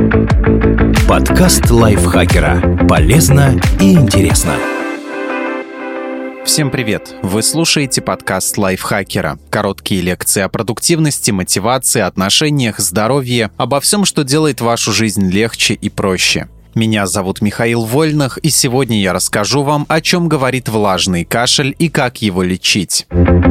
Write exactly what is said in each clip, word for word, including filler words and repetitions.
Подкаст лайфхакера. Полезно и интересно. Всем привет! Вы слушаете подкаст лайфхакера. Короткие лекции о продуктивности, мотивации, отношениях, здоровье, обо всем, что делает вашу жизнь легче и проще. Меня зовут Михаил Вольных, и сегодня я расскажу вам, о чем говорит влажный кашель и как его лечить.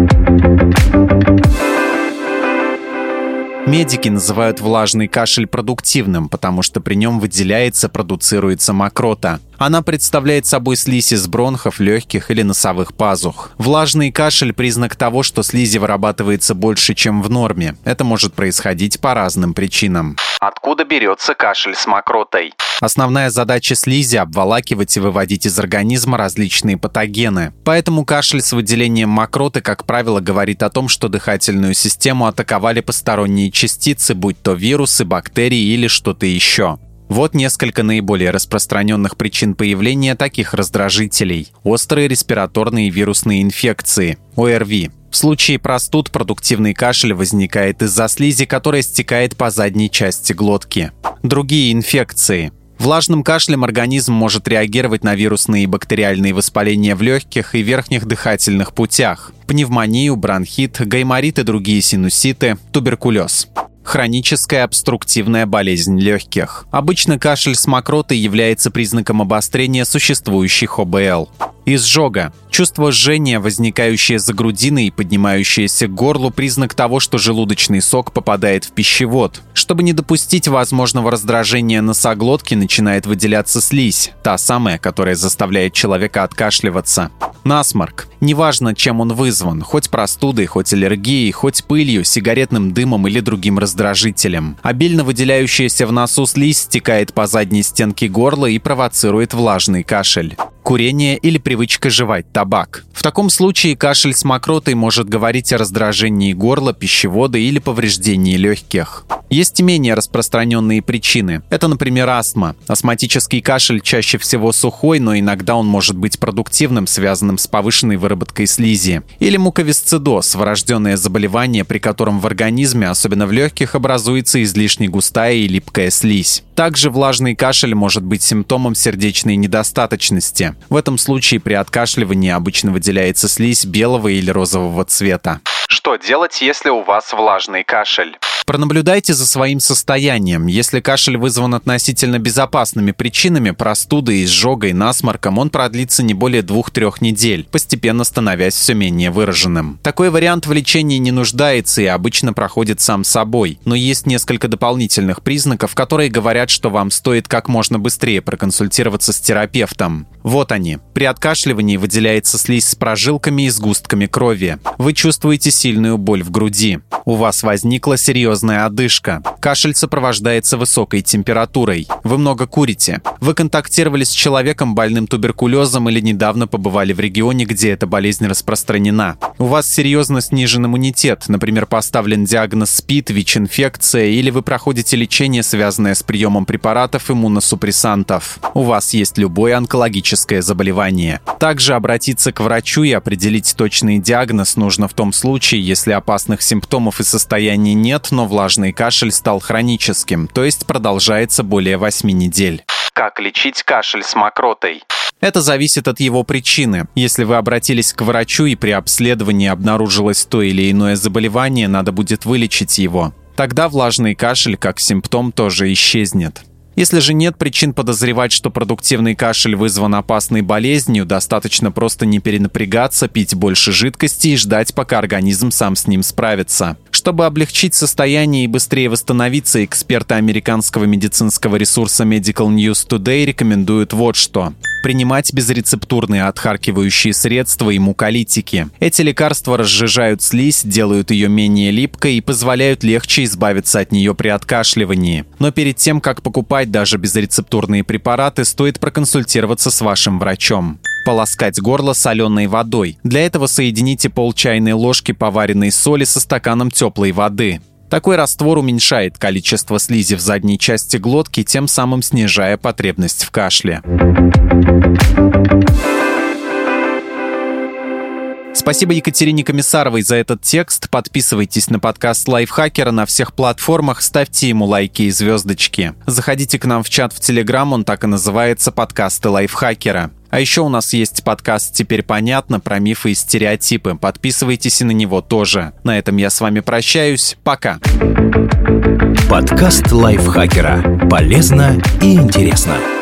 Медики называют влажный кашель продуктивным, потому что при нем выделяется, продуцируется мокрота. Она представляет собой слизь из бронхов, легких или носовых пазух. Влажный кашель – признак того, что слизи вырабатывается больше, чем в норме. Это может происходить по разным причинам. Откуда берется кашель с мокротой? Основная задача слизи – обволакивать и выводить из организма различные патогены. Поэтому кашель с выделением мокроты, как правило, говорит о том, что дыхательную систему атаковали посторонние частицы, будь то вирусы, бактерии или что-то еще. Вот несколько наиболее распространенных причин появления таких раздражителей. Острые респираторные вирусные инфекции – о эр ви. В случае простуд продуктивный кашель возникает из-за слизи, которая стекает по задней части глотки. Другие инфекции. Влажным кашлем организм может реагировать на вирусные и бактериальные воспаления в легких и верхних дыхательных путях, пневмонию, бронхит, гайморит и другие синуситы, туберкулез. Хроническая обструктивная болезнь легких. Обычно кашель с мокротой является признаком обострения существующих о бэ эл. Изжога. Чувство жжения, возникающее за грудиной и поднимающееся к горлу, признак того, что желудочный сок попадает в пищевод. Чтобы не допустить возможного раздражения носоглотки, начинает выделяться слизь, та самая, которая заставляет человека откашливаться. Насморк. Неважно, чем он вызван, хоть простудой, хоть аллергией, хоть пылью, сигаретным дымом или другим раздражителем. Обильно выделяющаяся в носу слизь стекает по задней стенке горла и провоцирует влажный кашель. Курение или привычка жевать табак. В таком случае кашель с мокротой может говорить о раздражении горла, пищевода или повреждении легких. Есть и менее распространенные причины. Это, например, астма. Астматический кашель чаще всего сухой, но иногда он может быть продуктивным, связанным с повышенной выработкой слизи. Или муковисцидоз – врожденное заболевание, при котором в организме, особенно в легких, образуется излишне густая и липкая слизь. Также влажный кашель может быть симптомом сердечной недостаточности. В этом случае при откашливании обычно выделяется слизь белого или розового цвета. Что делать, если у вас влажный кашель? Пронаблюдайте за своим состоянием. Если кашель вызван относительно безопасными причинами, простудой, изжогой, насморком, он продлится не более двух-трех недель, постепенно становясь все менее выраженным. Такой вариант в лечении не нуждается и обычно проходит сам собой. Но есть несколько дополнительных признаков, которые говорят, что вам стоит как можно быстрее проконсультироваться с терапевтом. Вот они. При откашливании выделяется слизь с прожилками и сгустками крови. Вы чувствуете сильную боль в груди. У вас возникла серьезная одышка. Кашель сопровождается высокой температурой. Вы много курите. Вы контактировали с человеком, больным туберкулезом, или недавно побывали в регионе, где эта болезнь распространена. У вас серьезно снижен иммунитет, например, поставлен диагноз СПИД, ВИЧ-инфекция, или вы проходите лечение, связанное с приемом препаратов иммуносупрессантов. У вас есть любое онкологическое заболевание. Также обратиться к врачу и определить точный диагноз нужно в том случае, если опасных симптомов и состояний нет, но влажный кашель стал хроническим, то есть продолжается более восьми недель. Как лечить кашель с мокротой? Это зависит от его причины. Если вы обратились к врачу и при обследовании обнаружилось то или иное заболевание, надо будет вылечить его. Тогда влажный кашель как симптом тоже исчезнет. Если же нет причин подозревать, что продуктивный кашель вызван опасной болезнью, достаточно просто не перенапрягаться, пить больше жидкости и ждать, пока организм сам с ним справится. Чтобы облегчить состояние и быстрее восстановиться, эксперты американского медицинского ресурса Medical News Today рекомендуют вот что. Принимать безрецептурные отхаркивающие средства и муколитики. Эти лекарства разжижают слизь, делают ее менее липкой и позволяют легче избавиться от нее при откашливании. Но перед тем, как покупать даже безрецептурные препараты, стоит проконсультироваться с вашим врачом. Полоскать горло соленой водой. Для этого соедините пол чайной ложки поваренной соли со стаканом теплой воды. Такой раствор уменьшает количество слизи в задней части глотки, тем самым снижая потребность в кашле. Спасибо Екатерине Комиссаровой за этот текст. Подписывайтесь на подкаст Лайфхакера на всех платформах, ставьте ему лайки и звездочки. Заходите к нам в чат в Телеграм, он так и называется «Подкасты Лайфхакера». А еще у нас есть подкаст «Теперь понятно» про мифы и стереотипы. Подписывайтесь и на него тоже. На этом я с вами прощаюсь. Пока. Подкаст Лайфхакера. Полезно и интересно.